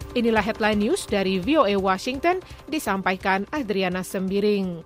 Inilah headline news dari VOA Washington, disampaikan Adriana Sembiring.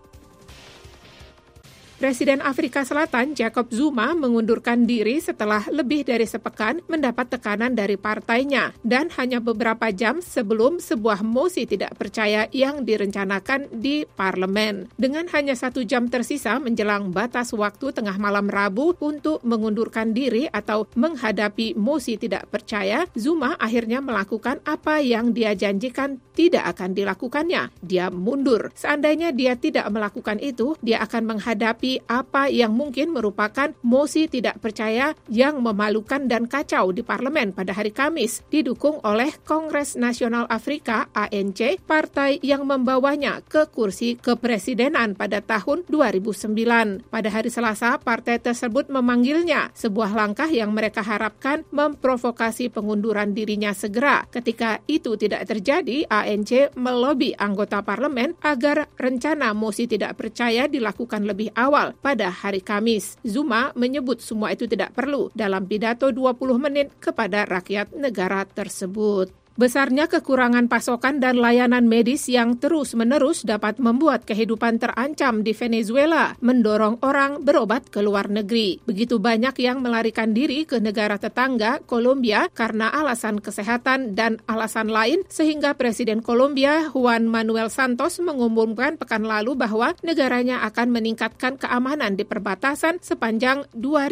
Presiden Afrika Selatan Jacob Zuma mengundurkan diri setelah lebih dari sepekan mendapat tekanan dari partainya dan hanya beberapa jam sebelum sebuah mosi tidak percaya yang direncanakan di parlemen. Dengan hanya 1 jam tersisa menjelang batas waktu tengah malam Rabu untuk mengundurkan diri atau menghadapi mosi tidak percaya, Zuma akhirnya melakukan apa yang dia janjikan tidak akan dilakukannya. Dia mundur. Seandainya dia tidak melakukan itu, dia akan menghadapi apa yang mungkin merupakan mosi tidak percaya yang memalukan dan kacau di parlemen pada hari Kamis, didukung oleh Kongres Nasional Afrika ANC, partai yang membawanya ke kursi kepresidenan pada tahun 2009. Pada hari Selasa, partai tersebut memanggilnya, sebuah langkah yang mereka harapkan memprovokasi pengunduran dirinya segera. Ketika itu tidak terjadi, ANC melobi anggota parlemen agar rencana mosi tidak percaya dilakukan lebih awal pada hari Kamis. Zuma menyebut semua itu tidak perlu dalam pidato 20 menit kepada rakyat negara tersebut. Besarnya kekurangan pasokan dan layanan medis yang terus-menerus dapat membuat kehidupan terancam di Venezuela, mendorong orang berobat ke luar negeri. Begitu banyak yang melarikan diri ke negara tetangga, Kolombia, karena alasan kesehatan dan alasan lain, sehingga Presiden Kolombia, Juan Manuel Santos, mengumumkan pekan lalu bahwa negaranya akan meningkatkan keamanan di perbatasan sepanjang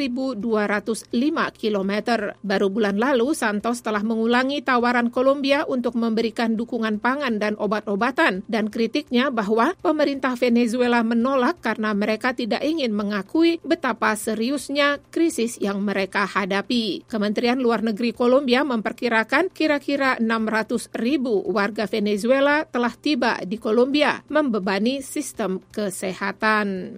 2.205 km. Baru bulan lalu, Santos telah mengulangi tawaran Kolombia untuk memberikan dukungan pangan dan obat-obatan, dan kritiknya bahwa pemerintah Venezuela menolak karena mereka tidak ingin mengakui betapa seriusnya krisis yang mereka hadapi. Kementerian Luar Negeri Kolombia memperkirakan kira-kira 600.000 warga Venezuela telah tiba di Kolombia, membebani sistem kesehatan.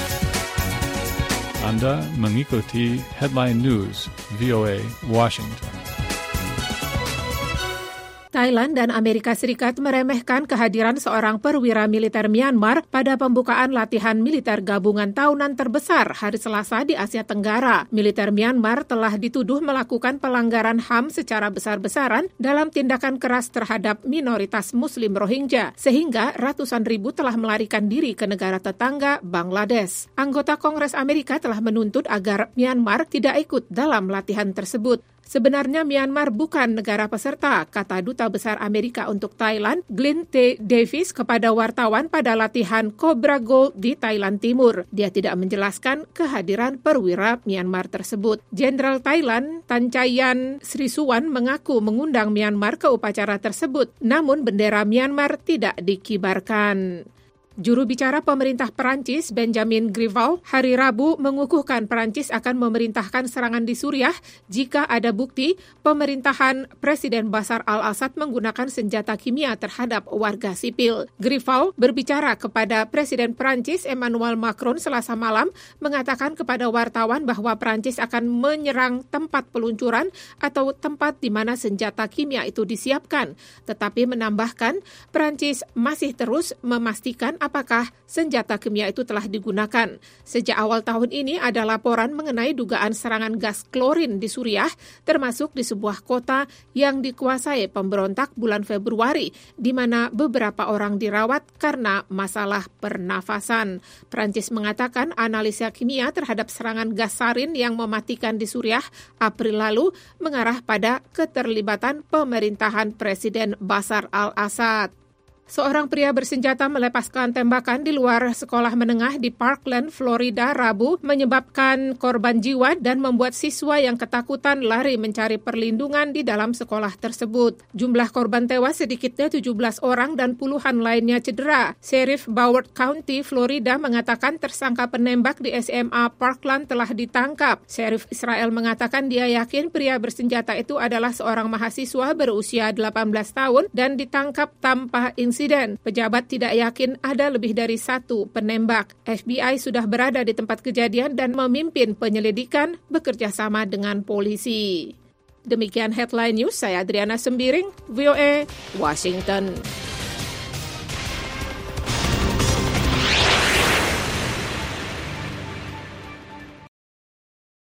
Anda mengikuti Headline News VOA Washington. Thailand dan Amerika Serikat meremehkan kehadiran seorang perwira militer Myanmar pada pembukaan latihan militer gabungan tahunan terbesar hari Selasa di Asia Tenggara. Militer Myanmar telah dituduh melakukan pelanggaran HAM secara besar-besaran dalam tindakan keras terhadap minoritas Muslim Rohingya, sehingga ratusan ribu telah melarikan diri ke negara tetangga Bangladesh. Anggota Kongres Amerika telah menuntut agar Myanmar tidak ikut dalam latihan tersebut. Sebenarnya Myanmar bukan negara peserta, kata Duta Besar Amerika untuk Thailand, Glyn T. Davis, kepada wartawan pada latihan Cobra Gold di Thailand Timur. Dia tidak menjelaskan kehadiran perwira Myanmar tersebut. Jenderal Thailand, Tanchayan Srisuwan, mengaku mengundang Myanmar ke upacara tersebut, namun bendera Myanmar tidak dikibarkan. Juru bicara pemerintah Perancis, Benjamin Griveaux, hari Rabu mengukuhkan Perancis akan memerintahkan serangan di Suriah jika ada bukti pemerintahan Presiden Bashar al-Assad menggunakan senjata kimia terhadap warga sipil. Griveaux berbicara kepada Presiden Perancis Emmanuel Macron Selasa malam, mengatakan kepada wartawan bahwa Perancis akan menyerang tempat peluncuran atau tempat di mana senjata kimia itu disiapkan, tetapi menambahkan Perancis masih terus memastikan apakah senjata kimia itu telah digunakan. Sejak awal tahun ini ada laporan mengenai dugaan serangan gas klorin di Suriah, termasuk di sebuah kota yang dikuasai pemberontak bulan Februari, di mana beberapa orang dirawat karena masalah pernafasan. Prancis mengatakan analisa kimia terhadap serangan gas sarin yang mematikan di Suriah April lalu mengarah pada keterlibatan pemerintahan Presiden Bashar al-Assad. Seorang pria bersenjata melepaskan tembakan di luar sekolah menengah di Parkland, Florida, Rabu, menyebabkan korban jiwa dan membuat siswa yang ketakutan lari mencari perlindungan di dalam sekolah tersebut. Jumlah korban tewas sedikitnya 17 orang dan puluhan lainnya cedera. Sheriff Broward County, Florida, mengatakan tersangka penembak di SMA Parkland telah ditangkap. Sheriff Israel mengatakan dia yakin pria bersenjata itu adalah seorang mahasiswa berusia 18 tahun dan ditangkap tanpa insiden. Pejabat tidak yakin ada lebih dari satu penembak. FBI sudah berada di tempat kejadian dan memimpin penyelidikan bekerja sama dengan polisi. Demikian Headline News, saya Adriana Sembiring, VOA, Washington.